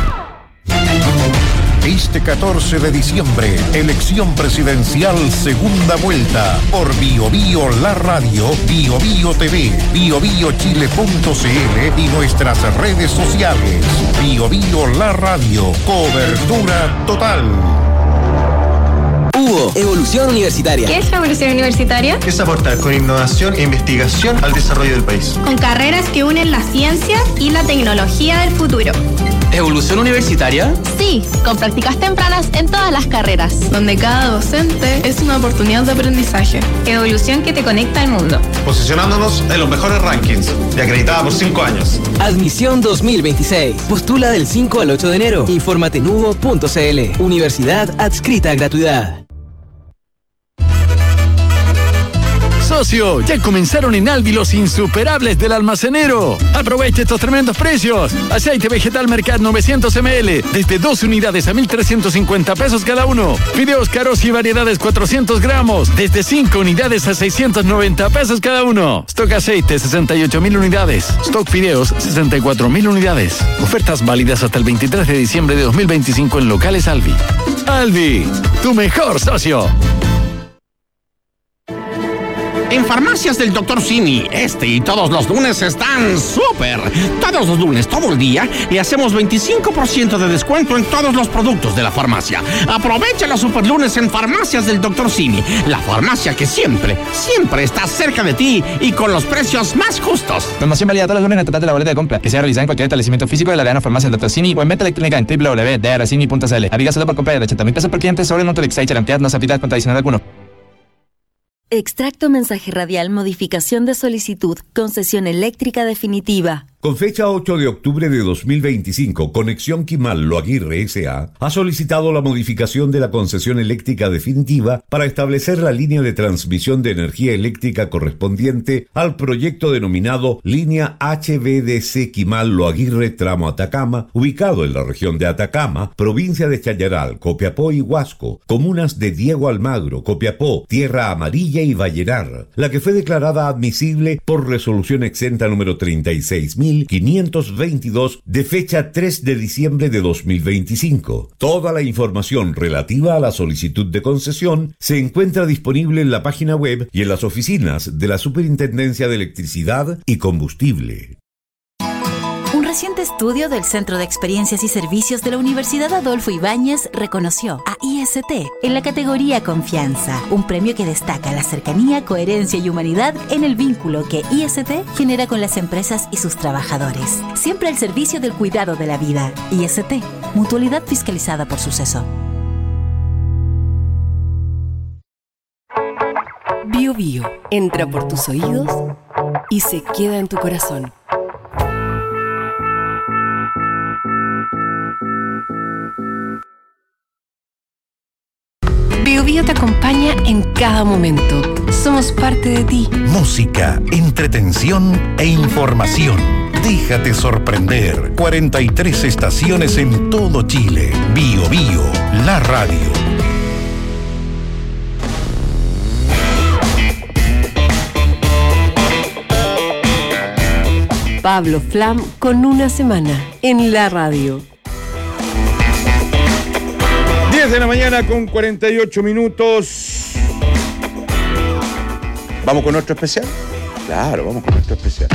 Este catorce de diciembre, elección presidencial segunda vuelta por Bio Bio La Radio, Bio Bio T V, bio bio chile punto c l y nuestras redes sociales. Bio Bio La Radio, cobertura total. Hugo, Evolución Universitaria. ¿Qué es la Evolución Universitaria? Es aportar con innovación e investigación al desarrollo del país. Con carreras que unen la ciencia y la tecnología del futuro. ¿Evolución Universitaria? Sí, con prácticas tempranas en todas las carreras. Donde cada docente es una oportunidad de aprendizaje. Evolución que te conecta al mundo. Posicionándonos en los mejores rankings y acreditada por cinco años. Admisión dos mil veintiséis. Postula del cinco al ocho de enero. Infórmate en hugo punto c l. Universidad adscrita a gratuidad. Socio, ya comenzaron en Alvi los insuperables del almacenero. Aprovecha estos tremendos precios. Aceite vegetal Mercat novecientos mililitros desde dos unidades a mil trescientos cincuenta pesos cada uno. Fideos Caros y variedades cuatrocientos gramos desde cinco unidades a seiscientos noventa pesos cada uno. Stock aceite sesenta y ocho mil unidades. Stock fideos sesenta y cuatro mil unidades. Ofertas válidas hasta el veintitrés de diciembre de dos mil veinticinco en locales Alvi. Alvi, tu mejor socio. En Farmacias del doctor Simi, este y todos los lunes están súper. Todos los lunes, todo el día, le hacemos veinticinco por ciento de descuento en todos los productos de la farmacia. Aprovecha los super lunes en Farmacias del doctor Simi, la farmacia que siempre, siempre está cerca de ti y con los precios más justos. Promoción válida todos los lunes en el total de la boleta de compra, que sea realizada en cualquier establecimiento físico de la Verano Farmacia del doctor Simi o en venta electrónica en doble u doble u doble u punto d r simi punto c l. Aplica solo por compra de ochenta mil pesos por cliente sobre Nutrex y Charantead, no se aplica con adicional alguno. Extracto mensaje radial, modificación de solicitud, concesión eléctrica definitiva. Con fecha ocho de octubre de dos mil veinticinco, Conexión Quimal Lo Aguirre S A ha solicitado la modificación de la concesión eléctrica definitiva para establecer la línea de transmisión de energía eléctrica correspondiente al proyecto denominado Línea H V D C Quimal Lo Aguirre Tramo Atacama, ubicado en la región de Atacama, provincia de Chañaral, Copiapó y Huasco, comunas de Diego Almagro, Copiapó, Tierra Amarilla y Vallenar, la que fue declarada admisible por resolución exenta número treinta y seis mil quinientos veintidós de fecha tres de diciembre de dos mil veinticinco. Toda la información relativa a la solicitud de concesión se encuentra disponible en la página web y en las oficinas de la Superintendencia de Electricidad y Combustible. Un reciente estudio del Centro de Experiencias y Servicios de la Universidad Adolfo Ibáñez reconoció a I S T en la categoría Confianza, un premio que destaca la cercanía, coherencia y humanidad en el vínculo que I S T genera con las empresas y sus trabajadores. Siempre al servicio del cuidado de la vida. I S T, mutualidad fiscalizada por Suceso. Bio Bio entra por tus oídos y se queda en tu corazón. Bio Bio te acompaña en cada momento. Somos parte de ti. Música, entretención e información. Déjate sorprender. cuarenta y tres estaciones en todo Chile. Bio Bio, la radio. Pablo Flam con Una Semana en la radio. diez de la mañana con cuarenta y ocho minutos. ¿Vamos con nuestro especial? Claro, vamos con nuestro especial.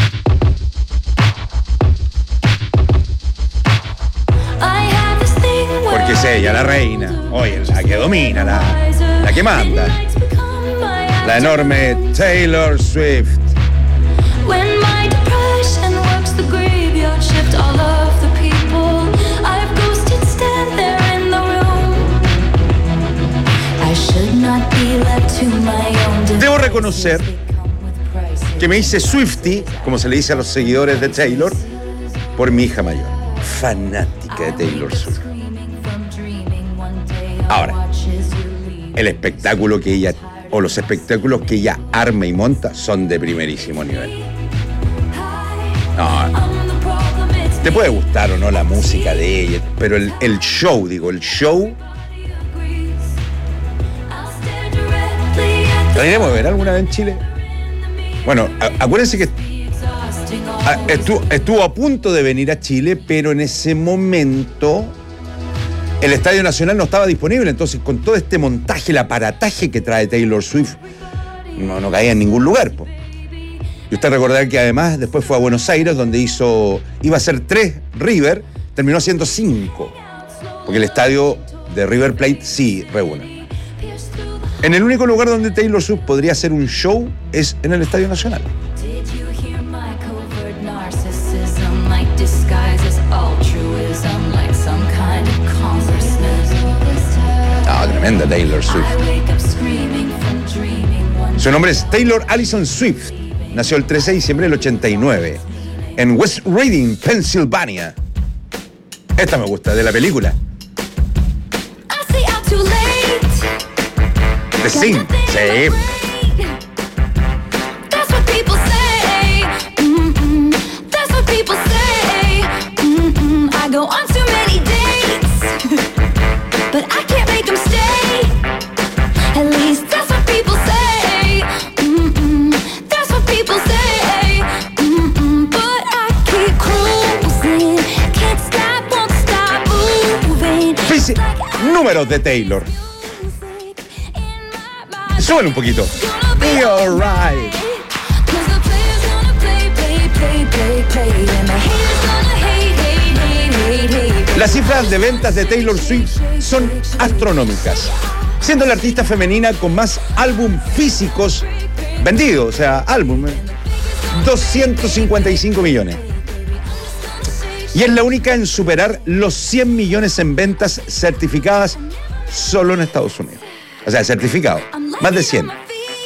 Porque es ella, la reina. Oye, la que domina, la, la que manda. La enorme Taylor Swift. Debo reconocer que me hice Swiftie, como se le dice a los seguidores de Taylor, por mi hija mayor, fanática de Taylor Swift. Ahora, el espectáculo que ella, o los espectáculos que ella arma y monta, son de primerísimo nivel. No, te puede gustar o no la música de ella, pero el, el show, digo, el show. ¿Lo iremos a ver alguna vez en Chile? Bueno, a, acuérdense que a, estuvo, estuvo a punto de venir a Chile, pero en ese momento el Estadio Nacional no estaba disponible. Entonces, con todo este montaje, el aparataje que trae Taylor Swift, no, no caía en ningún lugar, po. Y usted recordará que además después fue a Buenos Aires, donde hizo, iba a ser tres River, terminó siendo cinco, porque el estadio de River Plate sí reúne. En el único lugar donde Taylor Swift podría hacer un show es en el Estadio Nacional. Ah, tremenda Taylor Swift. Su nombre es Taylor Allison Swift. Nació el trece de diciembre del ochenta y nueve en West Reading, Pensilvania. Esta me gusta, de la película. The Sing, sí. Números de Taylor. Súbele un poquito. be alright. Las cifras de ventas de Taylor Swift son astronómicas, siendo la artista femenina con más álbum físicos vendidos, o sea, álbum, doscientos cincuenta y cinco millones. Y es la única en superar los cien millones en ventas certificadas solo en Estados Unidos. O sea, certificado, más de cien.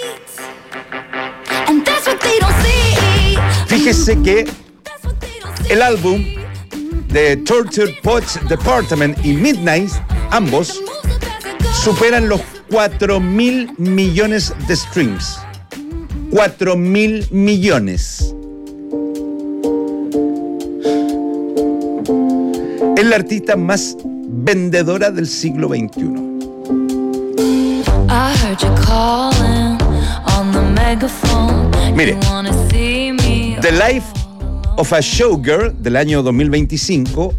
Fíjese que el álbum de Tortured Poets Department y Midnight, ambos, superan los cuatro mil millones de streams. cuatro mil millones. Es la artista más vendedora del siglo veintiuno. Mire, The Life of a Showgirl del año dos mil veinticinco,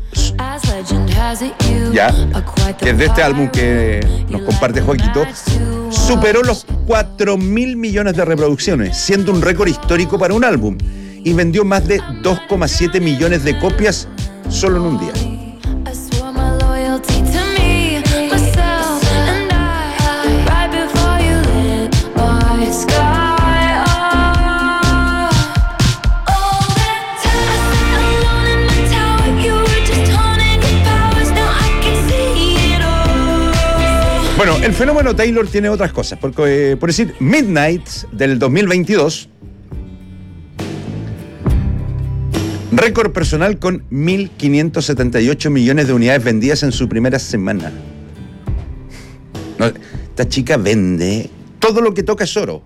ya, que es de este álbum que nos comparte Joaquito, superó los cuatro mil millones de reproducciones, siendo un récord histórico para un álbum, y vendió más de dos coma siete millones de copias solo en un día. Bueno, el fenómeno Taylor tiene otras cosas, porque, eh, por decir, Midnight del dos mil veintidós, récord personal con mil quinientos setenta y ocho millones de unidades vendidas en su primera semana. No, esta chica vende, todo lo que toca es oro.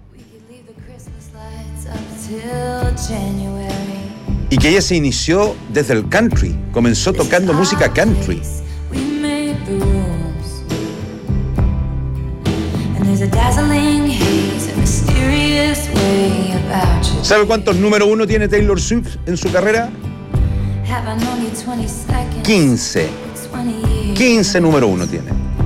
Y que ella se inició desde el country, comenzó tocando música country. ¿Sabe cuántos número uno tiene Taylor Swift en su carrera? quince. quince número uno tiene.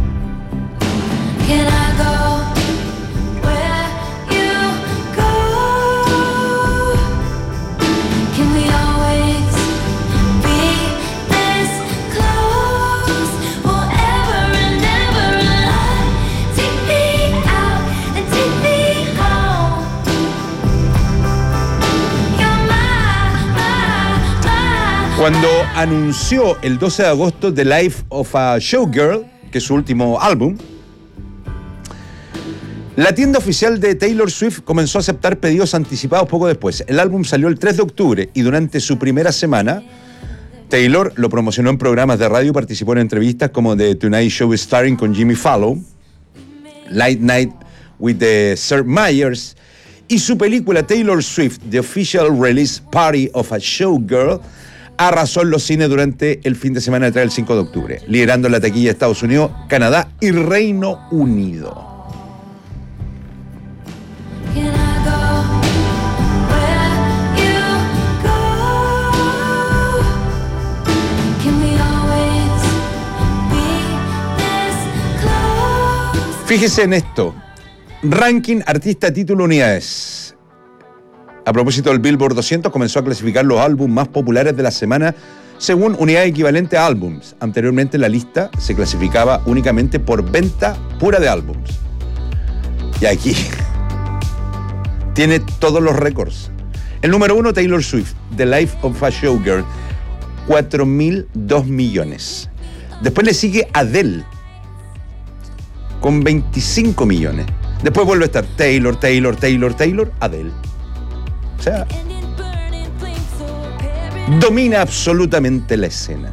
Cuando anunció el doce de agosto The Life of a Showgirl, que es su último álbum, la tienda oficial de Taylor Swift comenzó a aceptar pedidos anticipados poco después. El álbum salió el tres de octubre y durante su primera semana, Taylor lo promocionó en programas de radio y participó en entrevistas como The Tonight Show Starring con Jimmy Fallon, Late Night with the Sir Meyers, y su película Taylor Swift, The Official Release Party of a Showgirl, arrasó en los cines durante el fin de semana detrás del cinco de octubre, liderando la taquilla de Estados Unidos, Canadá y Reino Unido. Fíjese en esto. Ranking artista título unidades. A propósito del Billboard doscientos, comenzó a clasificar los álbumes más populares de la semana según unidad equivalente a álbums. Anteriormente la lista se clasificaba únicamente por venta pura de álbums. Y aquí tiene todos los récords. El número uno, Taylor Swift, The Life of a Showgirl, cuatro mil dos millones. Después le sigue Adele, con veinticinco millones. Después vuelve a estar Taylor, Taylor, Taylor, Taylor, Adele. O sea, domina absolutamente la escena.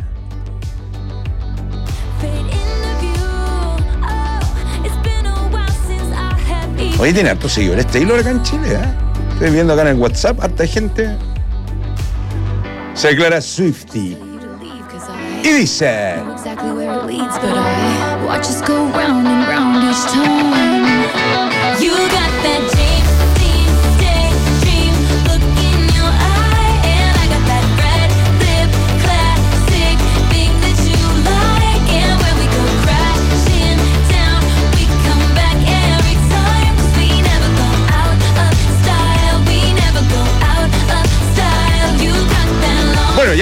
Oye, tiene hartos seguidores Taylor acá en Chile, ¿eh? Estoy viendo acá en el WhatsApp, harta gente se declara Swiftie. Y dice...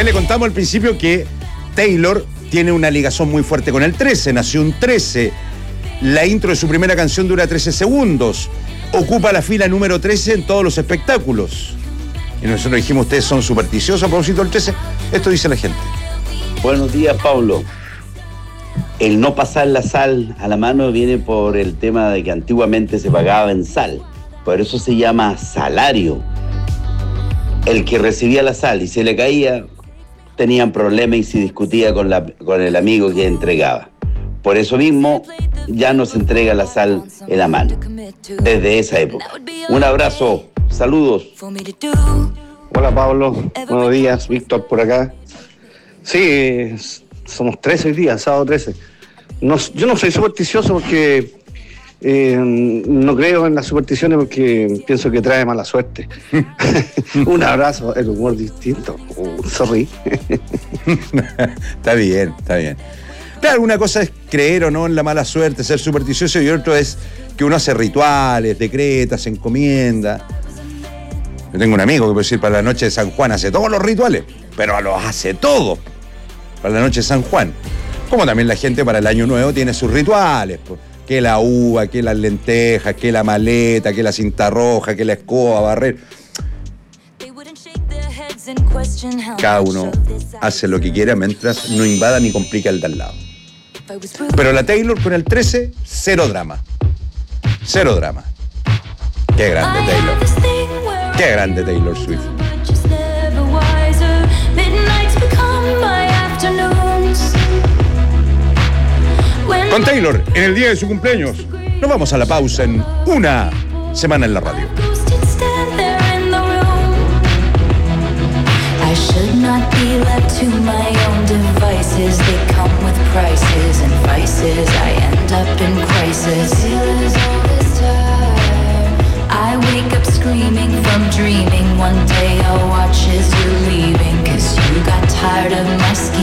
ya le contamos al principio que Taylor tiene una ligación muy fuerte con el trece, nació un trece. La intro de su primera canción dura trece segundos. Ocupa la fila número trece en todos los espectáculos. Y nosotros dijimos, ustedes son supersticiosos a propósito del trece. Esto dice la gente. Buenos días, Pablo. El no pasar la sal a la mano viene por el tema de que antiguamente se pagaba en sal. Por eso se llama salario. El que recibía la sal y se le caía, tenían problemas y se discutía con, la, con el amigo que entregaba. Por eso mismo, ya no se entrega la sal en la mano, desde esa época. Un abrazo, saludos. Hola Pablo, buenos días, Víctor por acá. Sí, somos trece hoy día, sábado trece. No, yo no soy supersticioso porque eh, no creo en las supersticiones porque pienso que trae mala suerte. Un abrazo, el humor distinto. Uh, sorry. Está bien, está bien. Claro, una cosa es creer o no en la mala suerte, ser supersticioso, y otro es que uno hace rituales, decreta, se encomienda. Yo tengo un amigo que, puede decir, para la noche de San Juan hace todos los rituales, pero los hace todos para la noche de San Juan. Como también la gente para el año nuevo tiene sus rituales, pues, que la uva, que las lentejas, que la maleta, que la cinta roja, que la escoba, barrer. Cada uno hace lo que quiera mientras no invada ni complica el de al lado. Pero la Taylor con el trece, cero drama. Cero drama. Qué grande Taylor. Qué grande Taylor Swift. Con Taylor, en el día de su cumpleaños, nos vamos a la pausa en Una Semana en la Radio. I should not be left to my own devices. They come with prices and vices. I end up in crisis. All this time, I wake up screaming from dreaming. One day I'll watch as you're leaving, 'cause you got tired of my scheme.